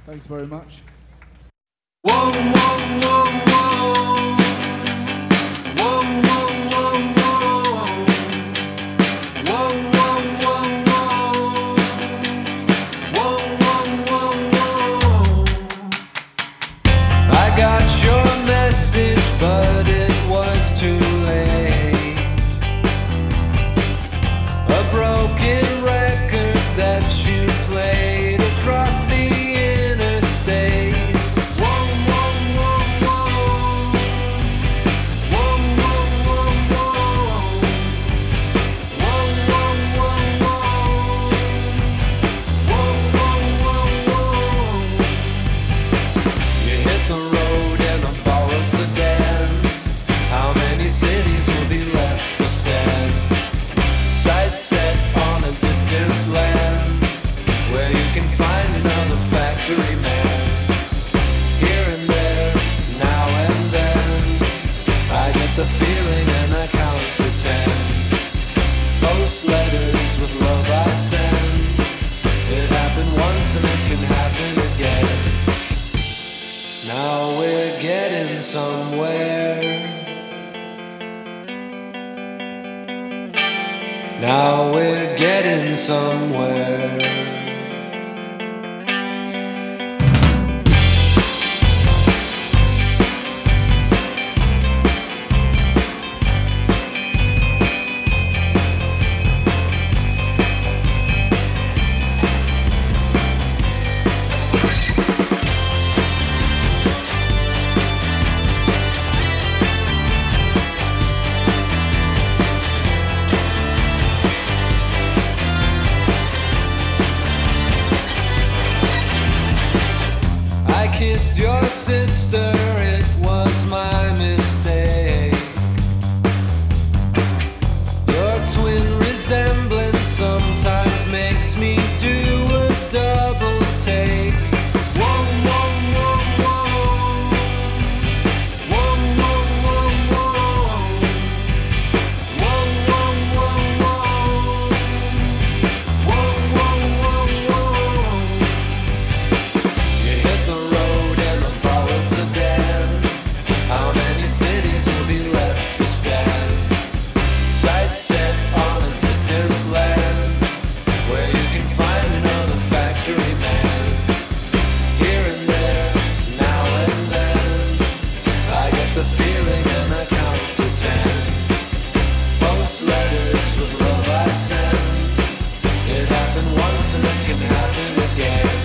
Thanks very much. Whoa, whoa, whoa, whoa. Whoa, whoa, whoa, whoa. Whoa, whoa, whoa, whoa. Whoa, whoa, whoa, whoa. I got your message, but it was too late. A broken record that you played across the interstate. Whoa, whoa, whoa, whoa. Whoa, whoa, whoa, whoa. Whoa, whoa, whoa, whoa. Whoa, whoa, whoa, whoa. You hit the road in a borrowed sedan. How many cities will be left to stand? Sights set on a distant land, where you can find another factory man. Here and there, now and then, I get the feeling and I count to 10. Post letters with love I send. It happened once and it can happen again. Now we're getting somewhere. Now we're getting somewhere. I kissed your sister, it was my mistake. Your twin resemblance sometimes makes me do a double take. Whoa, whoa, whoa, whoa. Whoa, whoa, whoa, whoa. Whoa, whoa, whoa, whoa. Whoa, whoa, whoa, whoa. You hit the road in a borrowed sedan. How many cities will be left to stand? Sights set on a distant land, where you can find another factory man. Here and there, now and then, I get the feeling and I count to 10. Post letters with love I send. It happened once and it can happen again.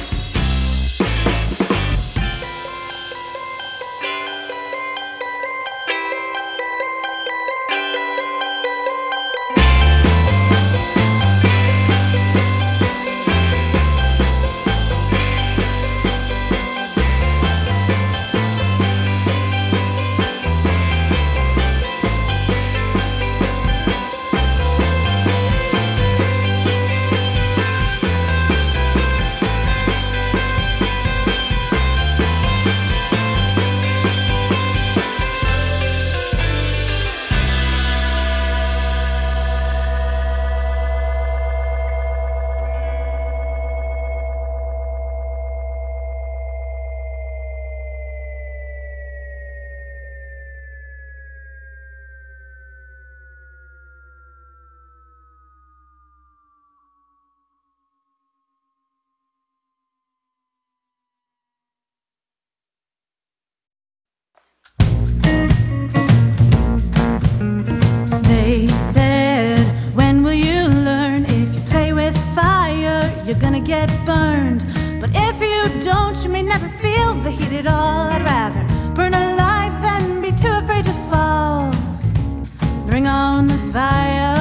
They said, when will you learn? If you play with fire, you're gonna get burned. But if you don't, you may never feel the heat at all. I'd rather burn alive than be too afraid to fall. Bring on the fire.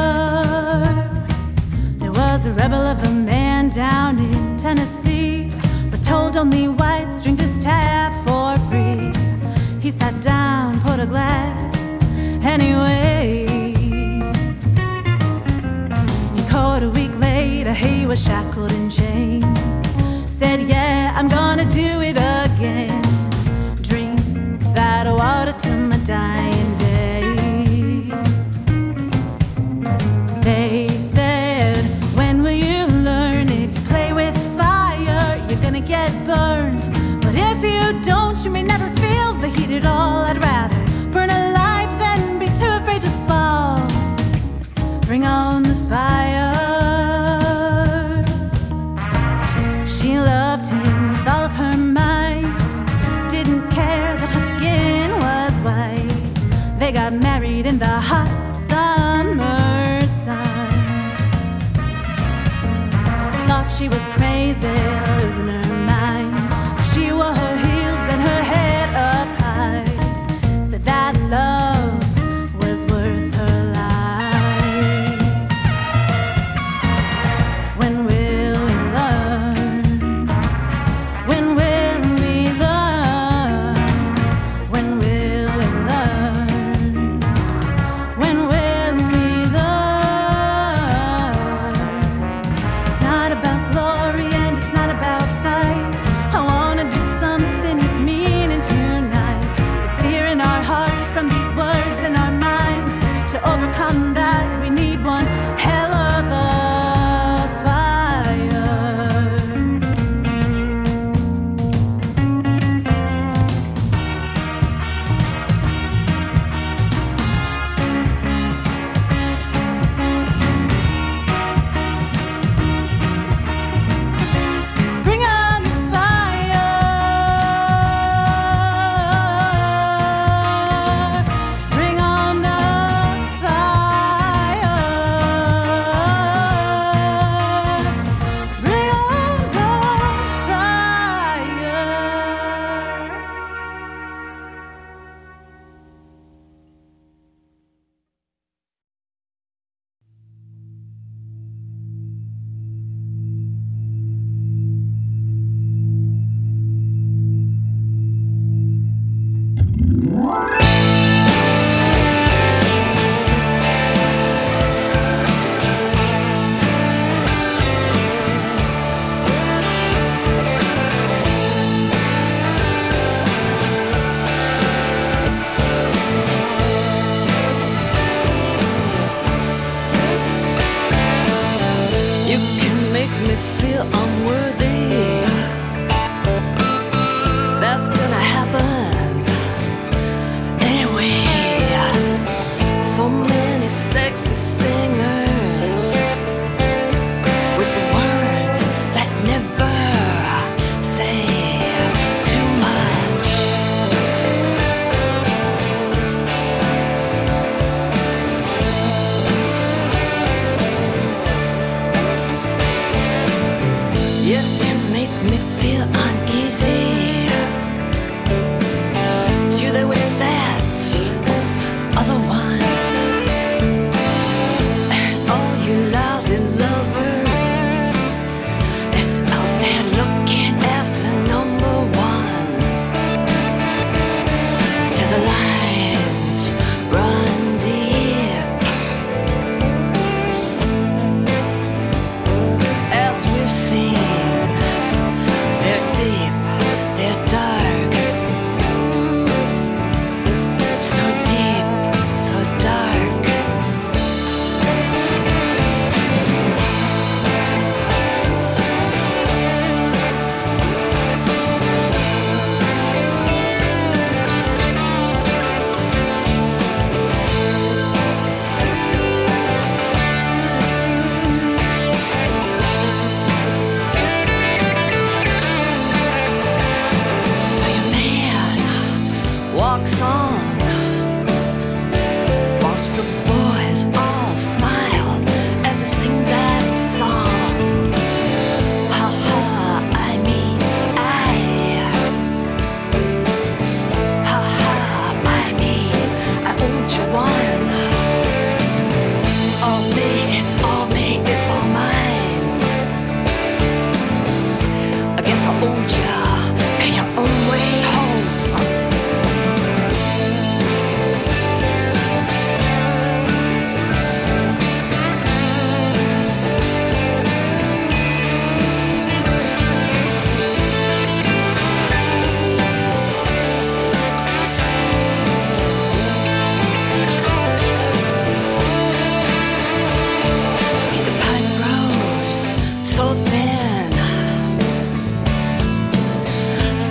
There was a rebel of a man down in Tennessee. Was told only whites drink this tap for free. He sat down, poured a glass anyway. And caught a week later, he was shackled in chains. Said, yeah, I'm gonna do it again. Drink that water till my dying day. They said, when will you learn? If you play with fire, you're gonna get burned. But if you don't, you may never feel the heat at all. I'd rather burn alive than be too afraid to fall. Bring on the fire. She loved him with all of her might, didn't care that her skin was white. They got married in the hot summer sun. Thought she was crazy, losing her mind.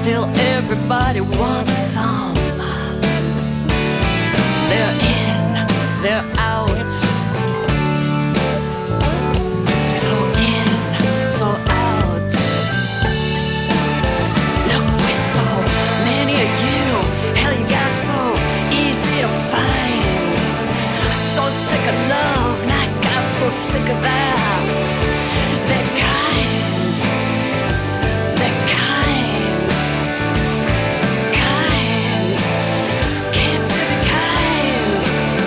Still everybody wants some. They're in, they're out. So in, so out. Look, we're so many of you. Hell, you got so easy to find. So sick of love, and I got so sick of that. They're kind. They're kind. Kind. Can't you be kind?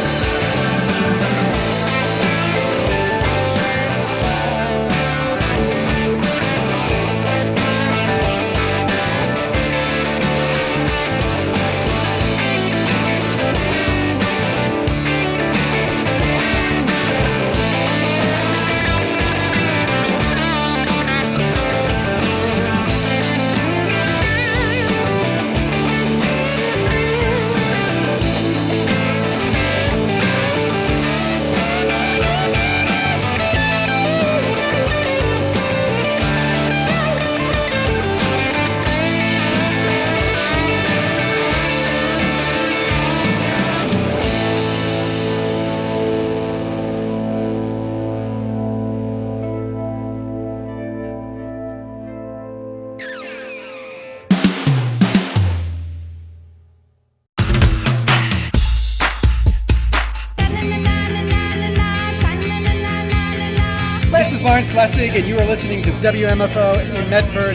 This is Lawrence Lessig, and you are listening to WMFO in Medford,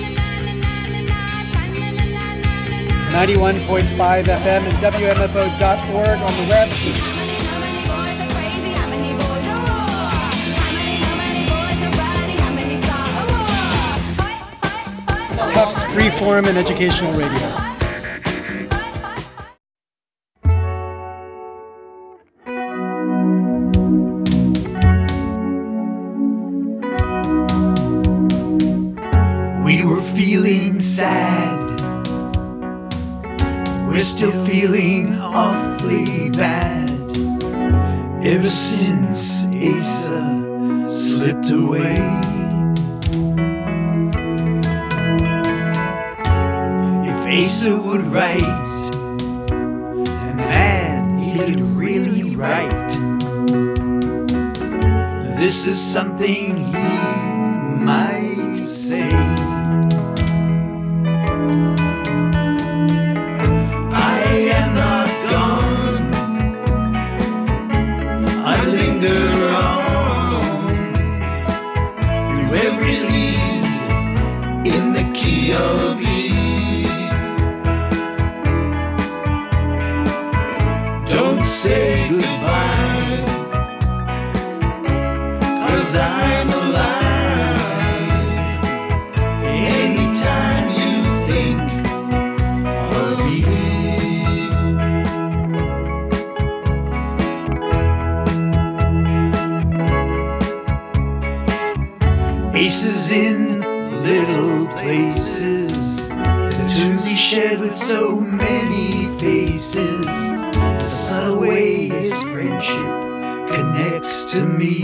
91.5 FM and WMFO.org on the web. Tufts Freeform and Educational Radio. We were feeling sad. We're still feeling awfully bad. Ever since Asa slipped away. If Asa would write, and man, he could really write. This is something he might say. Say goodbye, 'cause I'm alive. Anytime you think of me, Aces in little places, the tunes he shared with so many faces. The subtle way his friendship connects to me.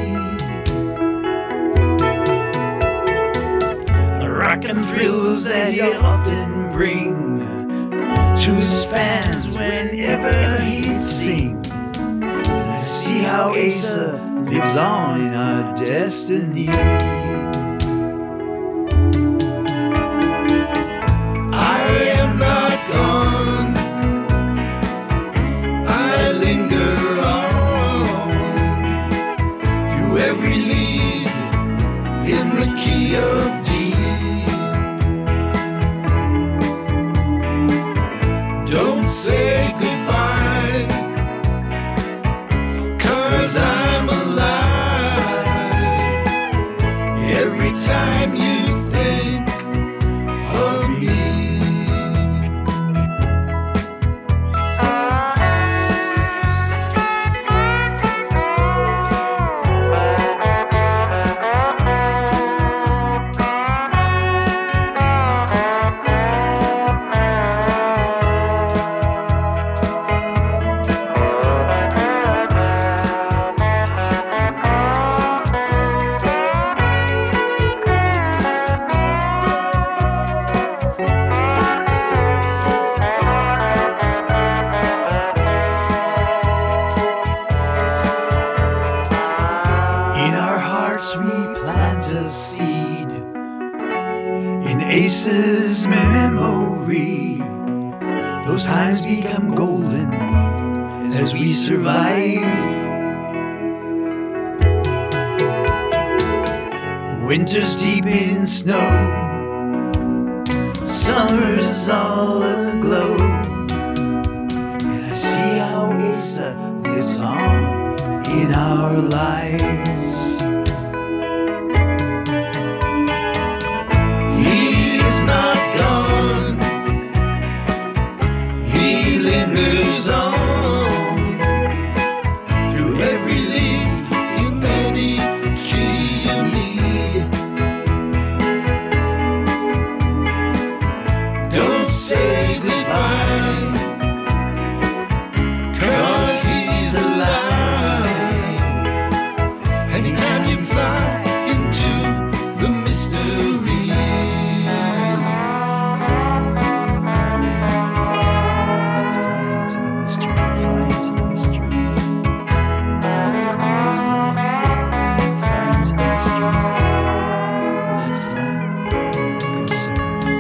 The rock and thrills that he'd often bring to his fans whenever he'd sing. To see how Asa lives on in our destiny. I am not gone. Every lead in the key of D. Don't say goodbye, 'cause I'm alive. Every time you think of me. Ace's memory. Those times become golden as we survive. Winter's deep in snow, summer's is all aglow, and I see how Asa lives on in our lives. He is not gone, he lingers on through every league in any key you need. Don't say goodbye, 'cause he's alive. Anytime you fly into the mystery. Let's fly into the mystery, fly into the mystery. Let's fly into the mystery. Let's fly. Good sir.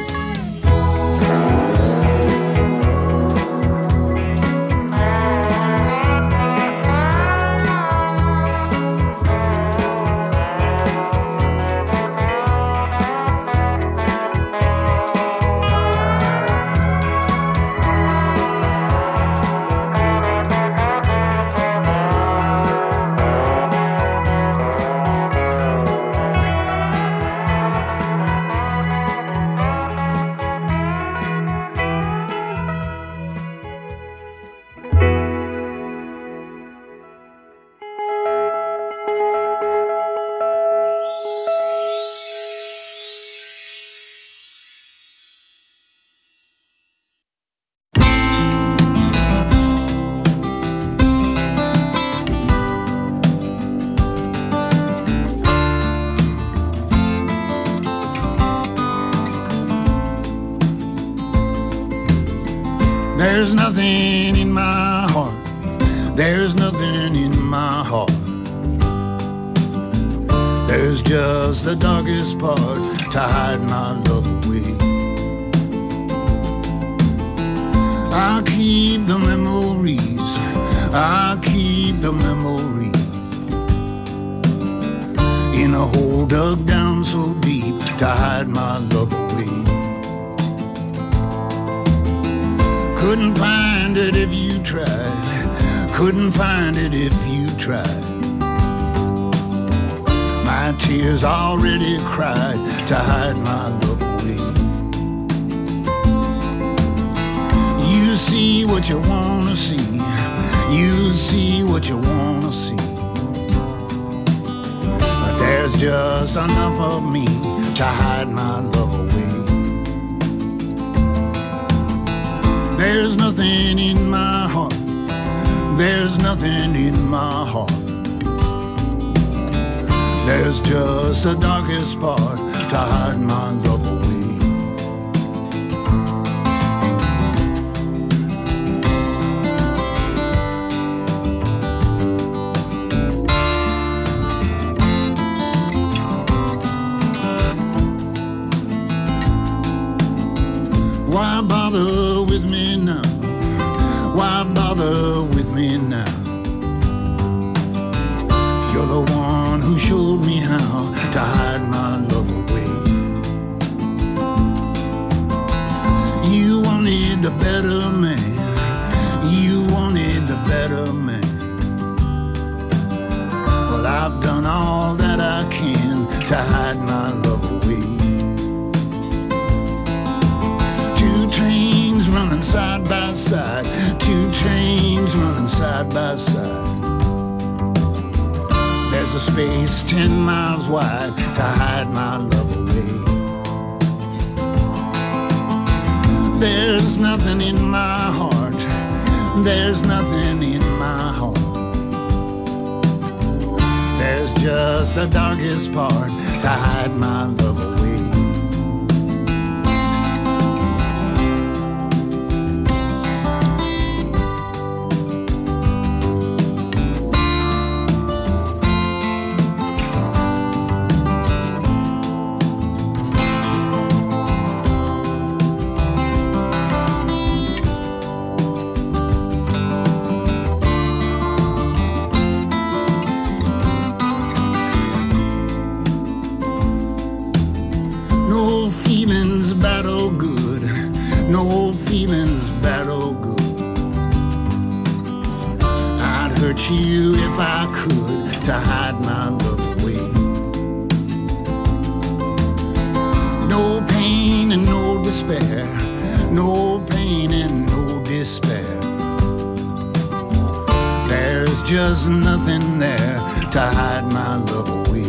There's nothing in my heart. There's nothing in my heart. There's just the darkest part to hide my love away. I keep the memories. I keep the memories in a hole dug down so deep to hide my love away. Couldn't find it if you tried. Couldn't find it if you tried. My tears already cried to hide my love away. You see what you wanna see. You see what you wanna see. But there's just enough of me to hide my love away. There's nothing in my heart. There's nothing in my heart. There's just the darkest part to hide my love away. Why bother with me now? Why bother with me now? You're the one who showed me how to hide my love away. You wanted the better man. You wanted the better man. Well, I've done all that I can to hide my love away. Two trains running side by side. Two trains running side by side. There's a space 10 miles wide to hide my love away. There's nothing in my heart. There's nothing in my heart. There's just the darkest part to hide my love away. no feelings bad or good. I'd hurt you if I could to hide my love away. No pain and no despair, no pain and no despair. There's just nothing there to hide my love away.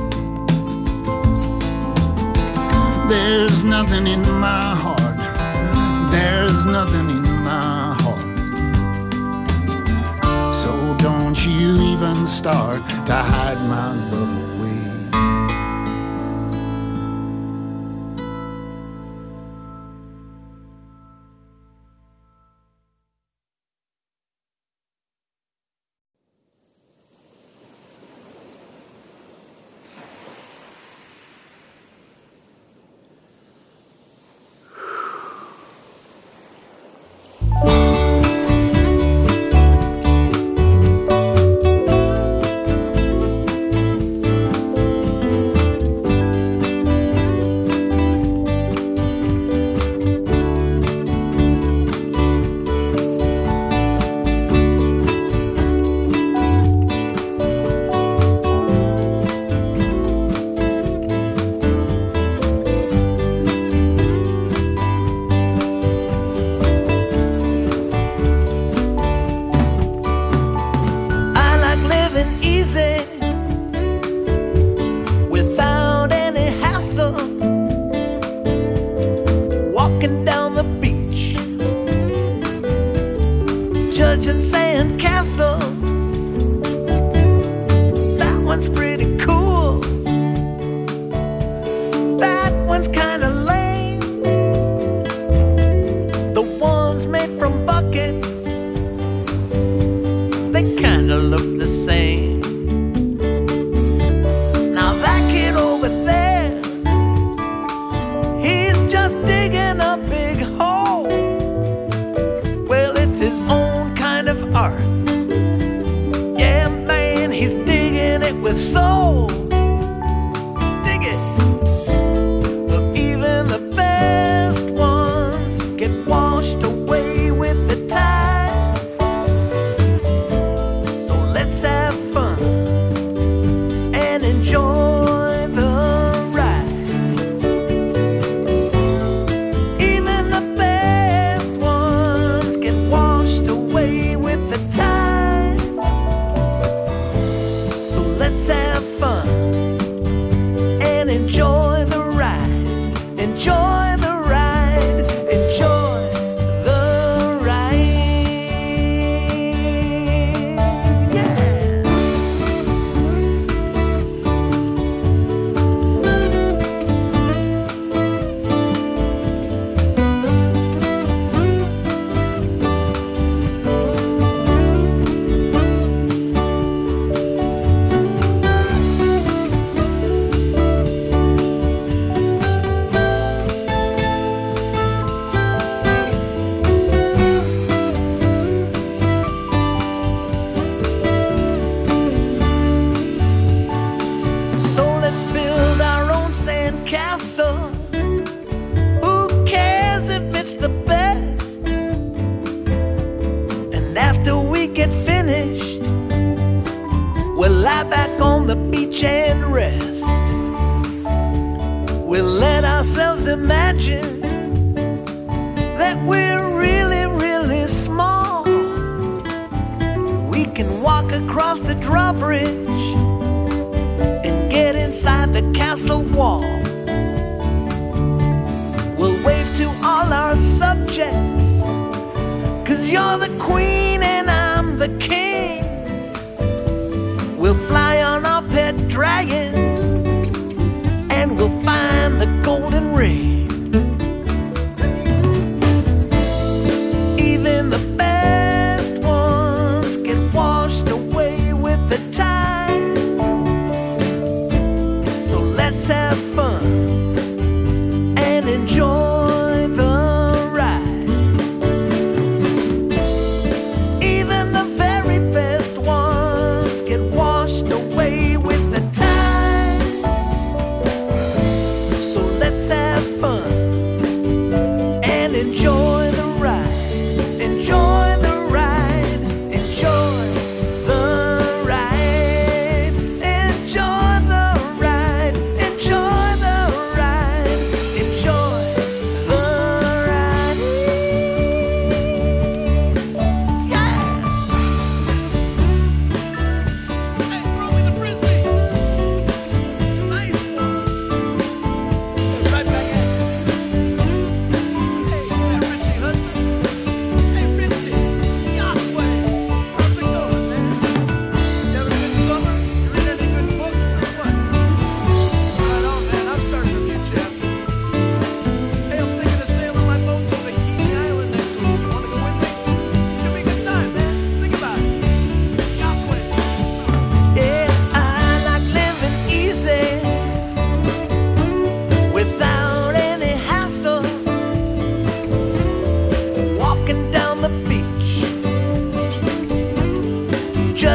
There's nothing in my heart, there's nothing in my heart. So don't you even start to hide my love away.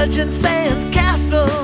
Legend Sand Castle.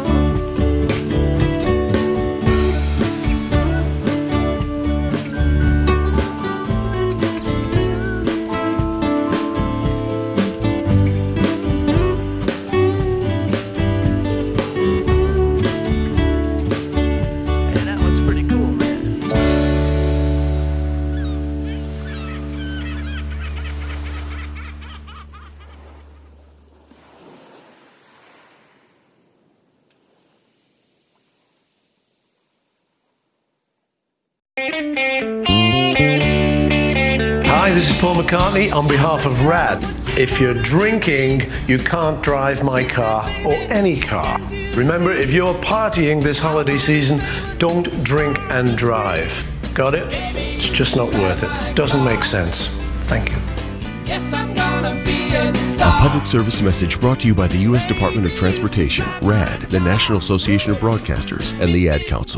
Hi, this is Paul McCartney on behalf of RAD. If you're drinking, you can't drive my car or any car. Remember, if you're partying this holiday season, don't drink and drive. Got it? It's just not worth it. Doesn't make sense. Thank you. Yes, I'm gonna be a A star. public service message brought to you by the U.S. Department of Transportation, RAD, the National Association of Broadcasters, and the Ad Council.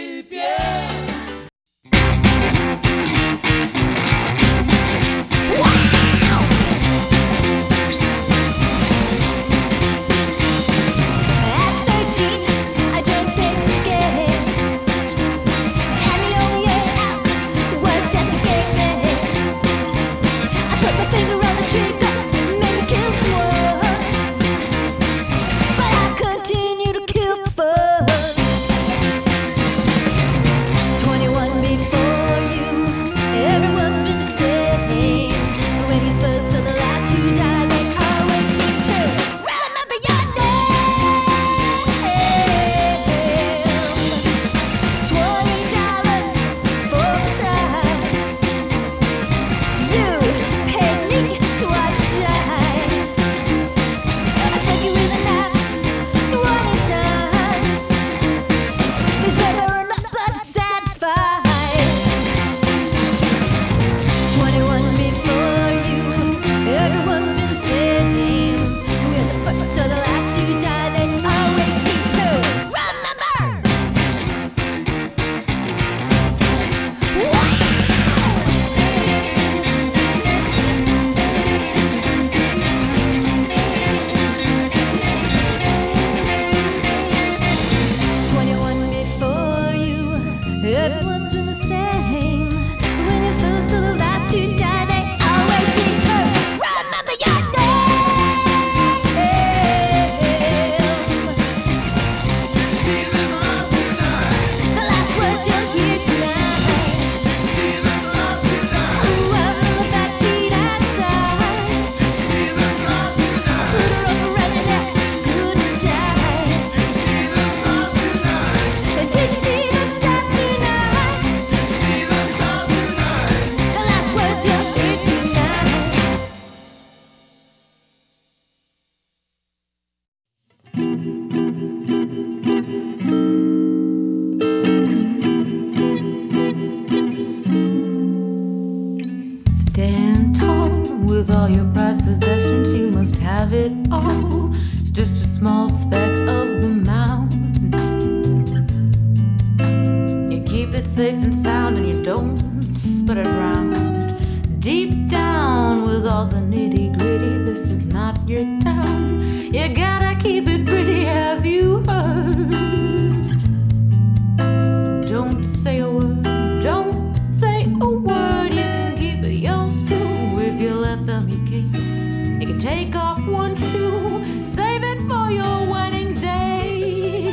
Continue to kill fun. 21 before you, everyone's been the same. But when you first saw the last two die, they always seem to remember your name. $20 for time. You paid me to watch you die. I struck you with a knife 20 times. There's never enough blood to satisfy. 21 before you, everyone's been the same. When the first or the last to die, they always seem to remember. Wow. 21 before you, everyone's been the same. When you first or the last to die, they always seem to remember your name. The last words you'll hear tonight. Ooh, I'm in the backseat outside. Put her up around the neck, good tight. Did you see the stuff tonight? The last words you'll hear tonight. Stand tall with all your prized possessions. You must have it all. It's just a small speck of the mountain. You keep it safe and sound, and you don't spread it around. Deep down with all the nitty gritty, this is not your town. You gotta keep it pretty. Have you heard? Don't say a word. Don't say a word. You can keep it yours too if you let them. You can take off one shoe, save it for your wedding day.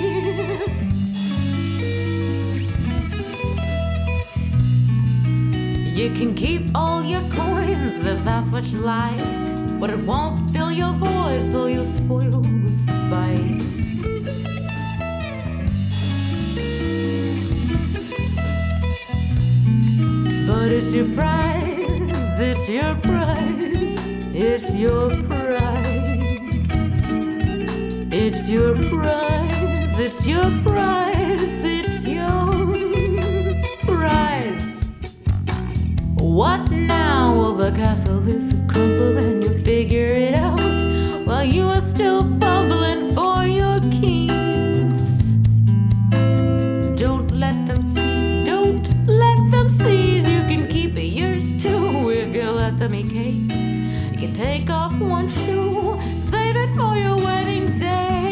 You can keep all your coins if that's what you like, but it won't fill your voice, so you'll spoil the spice. But it's your prize, it's your prize, it's your prize. It's your prize, it's your prize, it's your prize. What now? Well, the castle is crumpled and you figure it out while you are still fumbling for your keys. Don't let them see, don't let them seize. You can keep it yours too if you let them eat cake. You can take off one shoe, save it for your wedding day.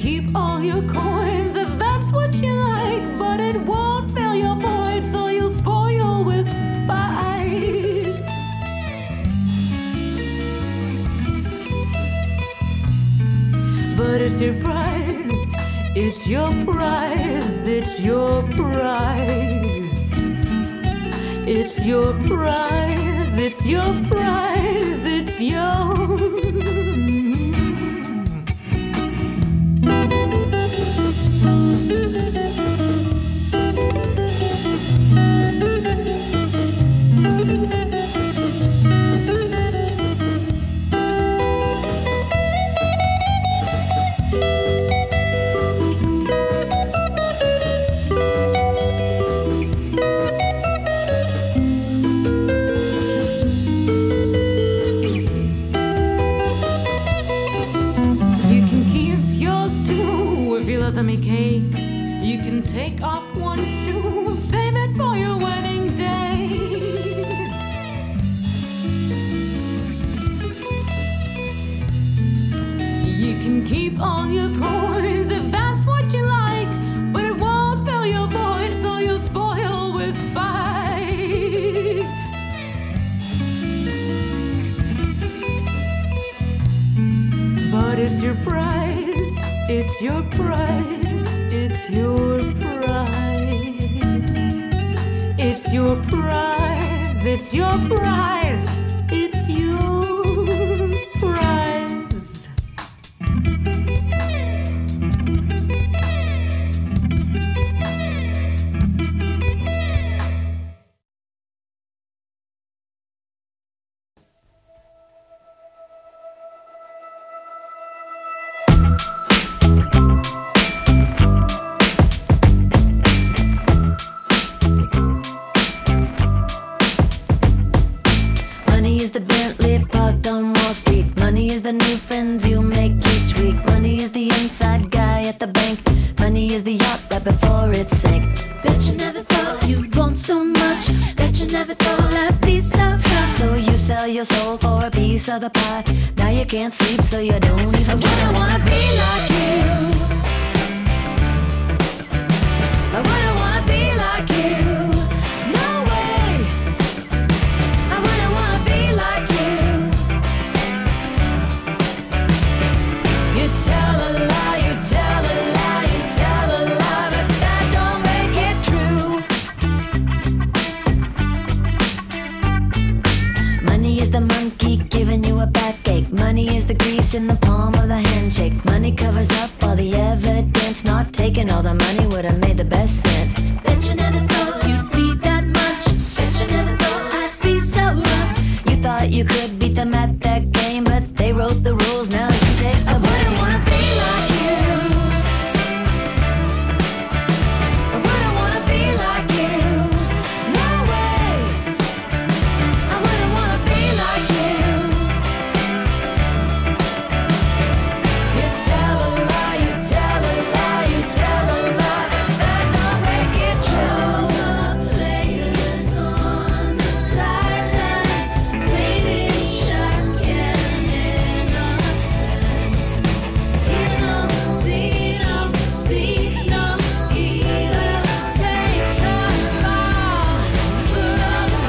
keep all your coins if that's what you like, but it won't fill your void, so you'll spoil with spite. But it's your prize, it's your prize, it's your prize. It's your prize, it's your prize, it's your... Me cake. You can take off one shoe, save it for your wedding day. You can keep all your coins if that's what you like, but it won't fill your void, so you'll spoil with spite. But it's your prize, it's your prize, it's your prize. It's your prize, it's your prize, it's your prize. The new friends you make each week. Money is the inside guy at the bank. Money is the yacht right before it sank. Bet you never thought you'd want so much. Bet you never thought I'd be so tough. So you sell your soul for a piece of the pie. Now you can't sleep, so you don't even try. I wanna be like you. I wouldn't wanna be like you. No way. I wouldn't wanna be like you. You tell a lie, you tell a lie, you tell a lie, but that don't make it true. Money is the monkey giving you a backache. Money is the grease in the palm of the handshake. Money covers up all the evidence. Not taking all the money would have made the best sense. Bet you never thought you'd be that much. Bet you never thought I'd be so rough. You thought you could beat them at that game, but they wrote the rules, now you take the blame. I wouldn't wanna be like you. I wouldn't wanna be like you. No way. I wouldn't wanna be like you. You tell a lie, you tell a lie, you tell a lie, that don't make it true. The players on the sidelines, fading shock and innocence. Hear them, see them, speak no evil. Take the fall for all the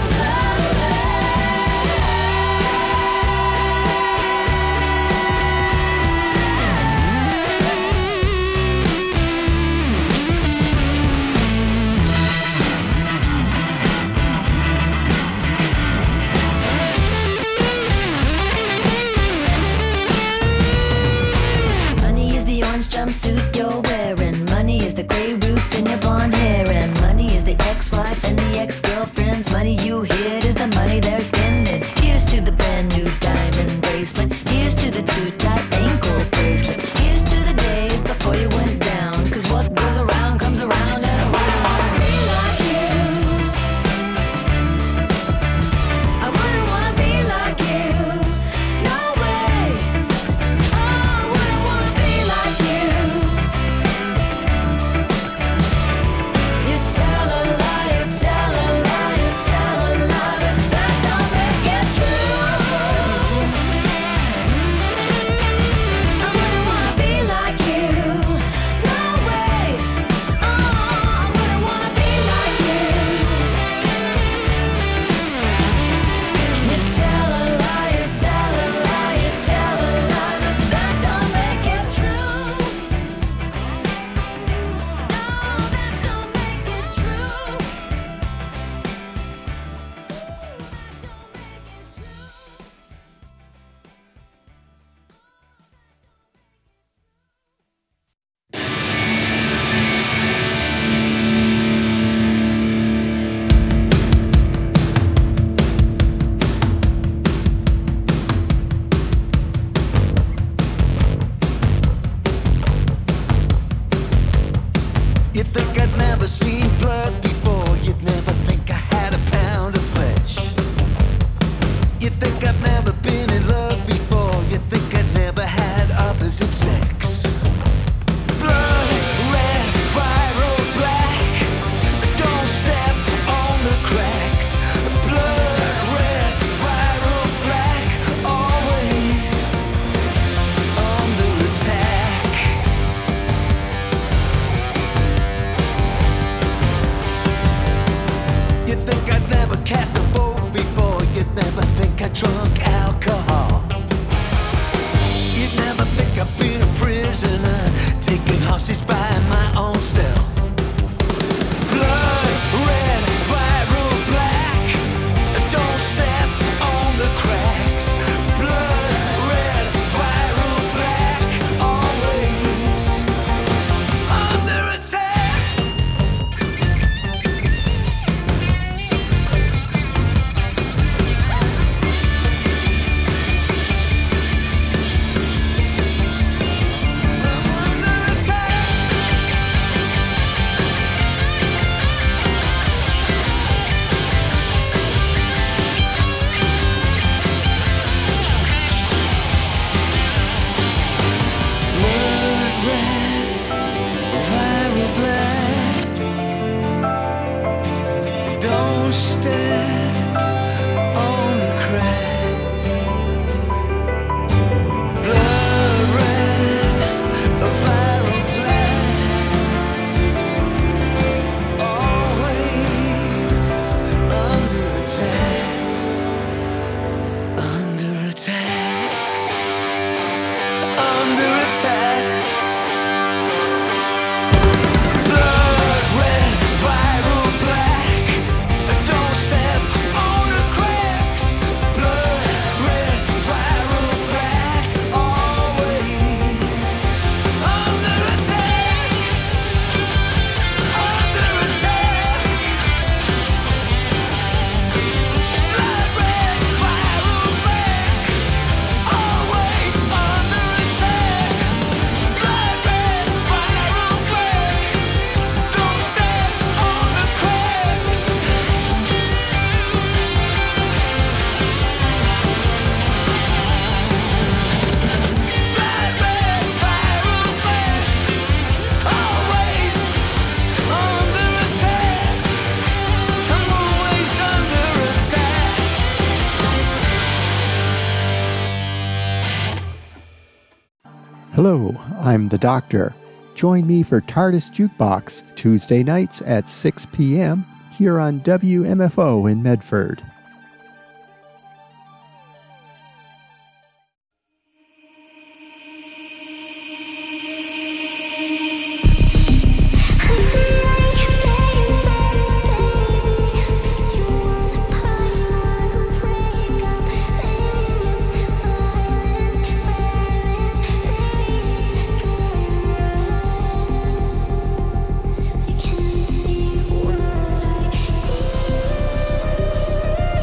Money is the orange jumpsuit you're wearing. Money is the gray roots in your blonde hair. And money is the ex-wife and the ex-girlfriends. Money you hid is the money they're spending. Here's to the brand new diamond bracelet. Here's to the too tight ankle bracelet. Here's to the days before you went down. 'Cause what goes around comes around, and I wouldn't wanna be like you. I wouldn't wanna be like you. No way. Oh, I wouldn't wanna be like you. You tell a lie, you think I'd never seen blood before. You'd never think I had a pound of flesh. You think I've never been in love before. You think I'd never had opposite sex. Blood red, viral black. Don't step on the cracks. Blood red, viral black. Always under attack. You think I'd never cast a vote before. You'd never think I drunk alcohol. You'd never think I've been a prisoner, taken hostage by my own self. Blood red, viral black. Don't step on the cracks. Blood red, viral black. Always under attack. Viral black. Don't step on the cracks. Blood red, viral black. Always under attack. Under attack. Under attack. Blood red, viral black. Don't step on the cracks. Blood red, viral black. Always under attack. Under attack. Blood red, viral black. Always under attack. Blood red, viral black. Don't step on the cracks. Blood red, viral black. Always under attack. I'm always under attack. Hello, I'm the Doctor. Join me for TARDIS Jukebox Tuesday nights at 6 p.m. here on WMFO in Medford. You can't see what I see.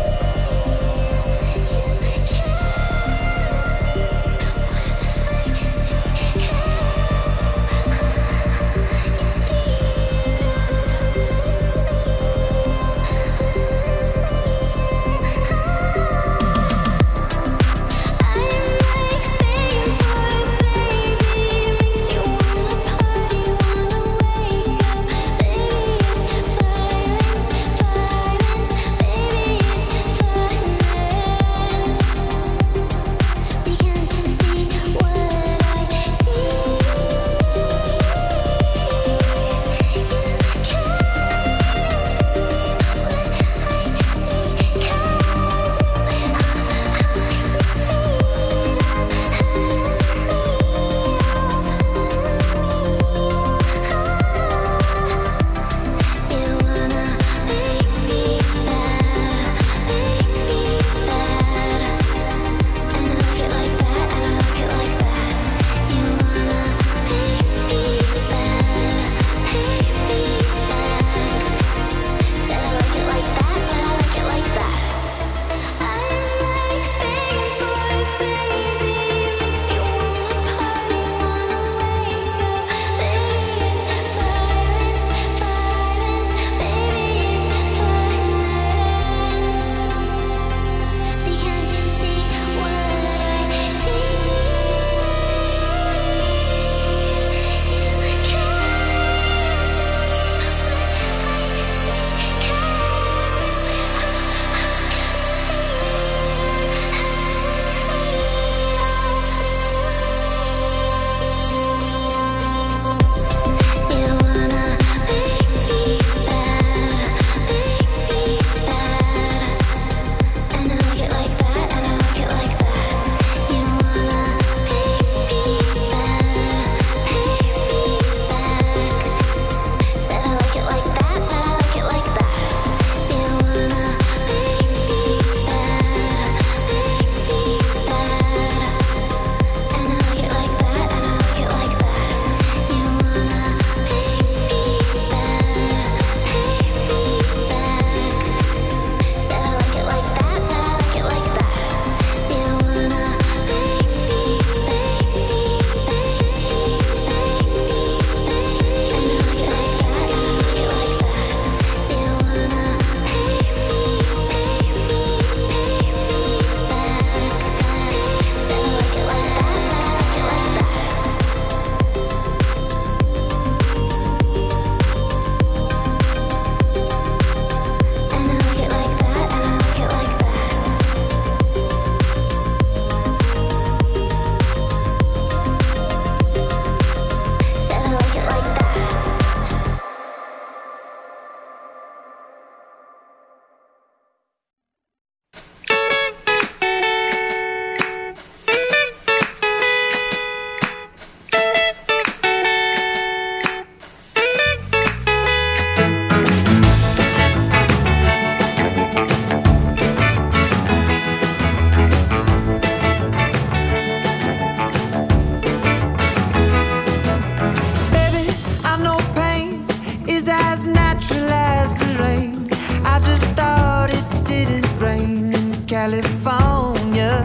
as natural as the rain. I just thought it didn't rain in California.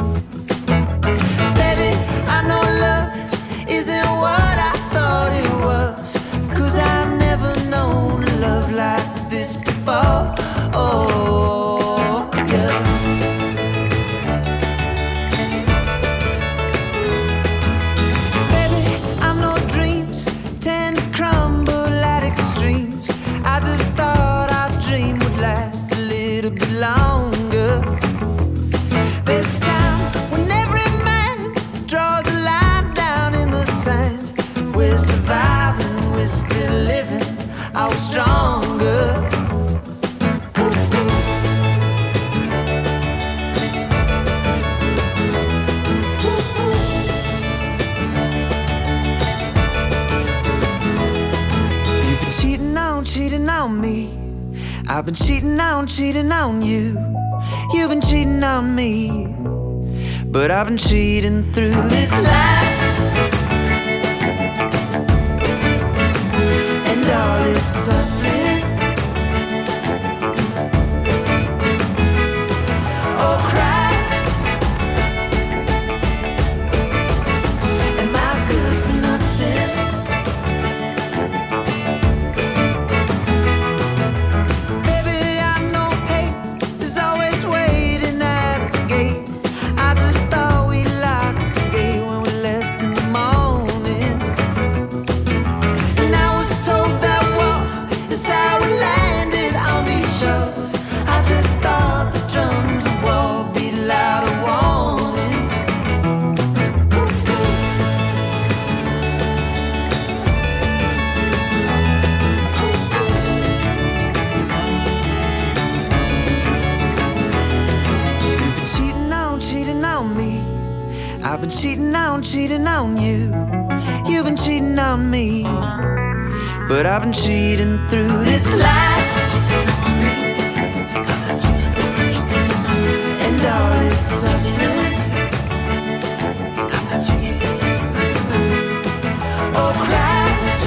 Baby, I know love isn't what I thought it was, 'cause I've never known a love like this before. Oh, yeah. Baby, I know dreams tend to crumble at extremes. I just thought our dream would last a little bit longer. There's a time when every man draws a line down in the sand. We're surviving, we're still living, I was stronger. You've been cheating on me. I've been cheating on you. You've been cheating on me, but I've been cheating through this life. And all its suffering. Oh Christ, am I good for nothing? Baby, I know hate is always waiting at the gate. I just thought we locked the gate when we left in the morning. And I was told that war is how we landed on these shores. I just thought the drums of war beat louder warnings. You've been cheating on me. I've been cheating on you. You've been cheating on me, but I've been cheating through this life. And all its suffering. Oh Christ,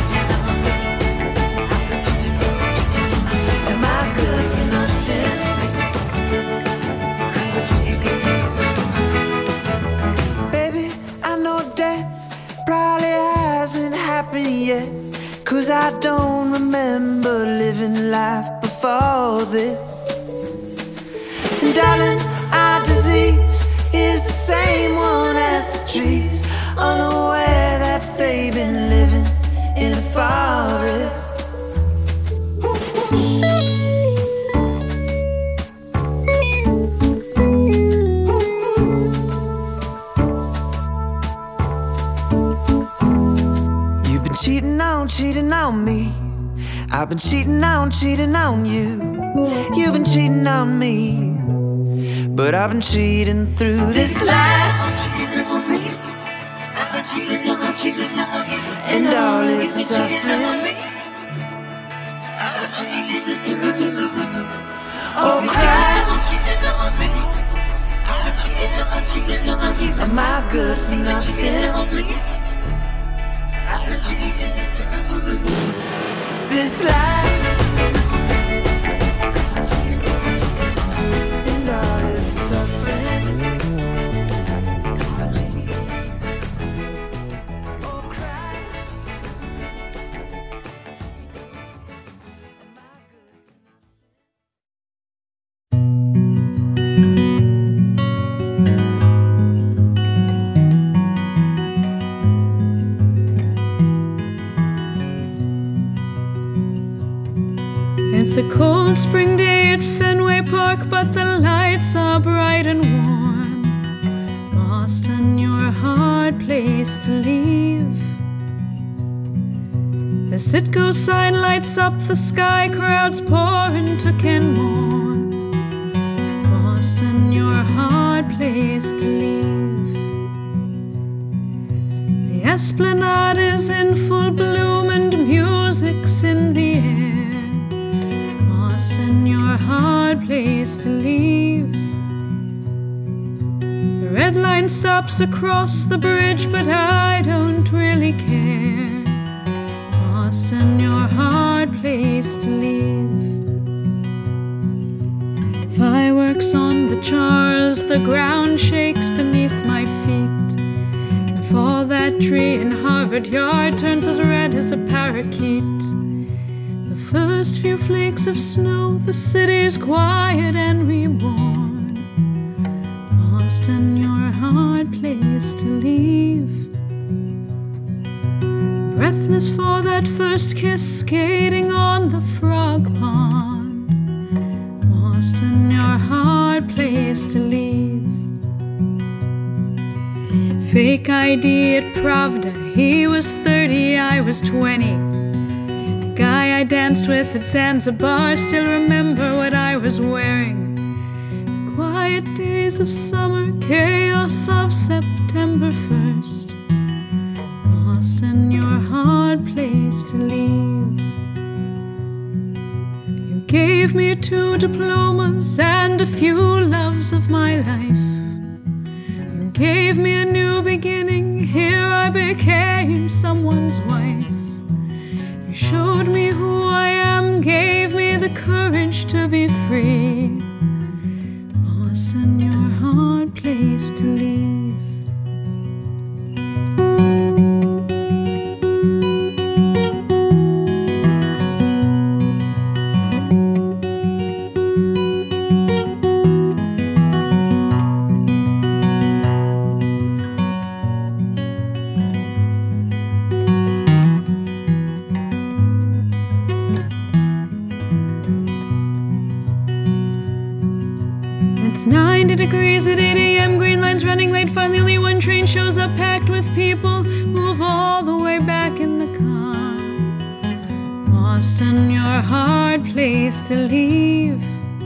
am I good for nothing? Baby, I know death probably hasn't happened yet, 'cause I don't remember living life before this. And darling, our disease is the same one as the trees, unaware that they've been living in a forest. You've been cheating on me. I've been cheating on you. You've been cheating on me, but I've been cheating through this life. And all its suffering. Oh Christ, am I good for nothing? This life and all its suffering. Oh Christ. It's a cold spring day at Fenway Park, but the lights are bright and warm. Boston, you're a hard place to leave. The Citgo sign lights up the sky, crowds pour into Kenmore. Boston, you're a hard place to leave. The Esplanade is in full bloom and music's in the air. Boston, you're a hard place to leave. The red line stops across the bridge, but I don't really care. Boston, you're hard hard place to leave. Fireworks on the Charles, the ground shakes beneath my feet. And for that tree in Harvard Yard turns as red as a parakeet. The first few flakes of snow, the city's quiet and reborn. Boston, you're a hard place to leave. Breathless for that first kiss, skating on the frog pond. Boston, you're a hard place to leave. Fake ID at Pravda, he was 30, I was 20. The guy I danced with at Zanzibar still remember what I was wearing. The quiet days of summer, chaos of September 1st. Boston, you're a hard place to leave. You gave me 2 diplomas and a few loves of my life. You gave me a new beginning, here I became someone's wife. You showed me who I am, gave me the courage to be free. Boston, you're a hard place to leave. It's 90 degrees at 8 a.m. Green line's running late. Finally only one train shows up packed with people. Move all the way back in the car. Boston, you're a hard place to leave.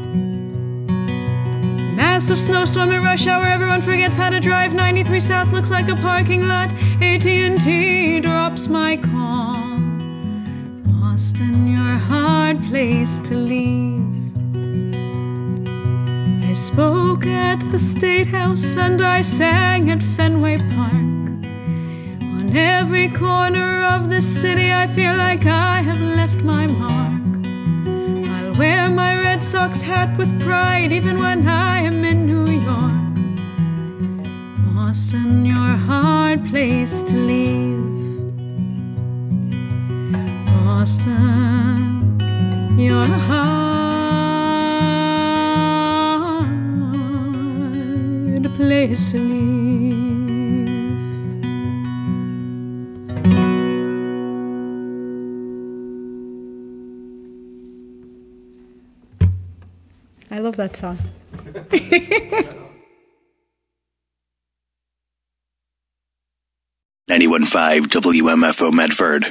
Massive snowstorm at rush hour. Everyone forgets how to drive. 93 South looks like a parking lot. AT&T drops my call. Boston, you're a hard place to leave. I spoke at the State House and I sang at Fenway Park. On every corner of the city I feel like I have left my mark. I'll wear my Red Sox hat with pride even when I am in New York. Boston, you're a hard place to leave. Boston, you're a hard place to leave. I love that song. 91.5 WMFO Medford.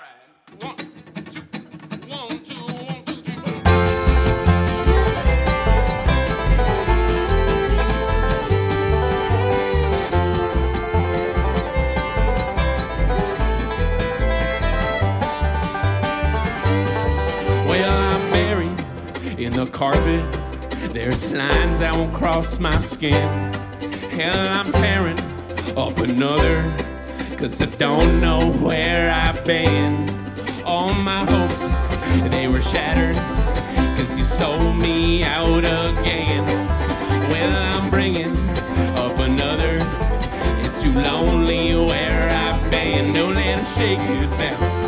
In the carpet, there's lines that won't cross my skin. Hell, I'm tearing up another, 'cause I don't know where I've been. All my hopes, they were shattered, 'cause you sold me out again. Well, I'm bringing up another. It's too lonely where I've been. Don't let them shake it down.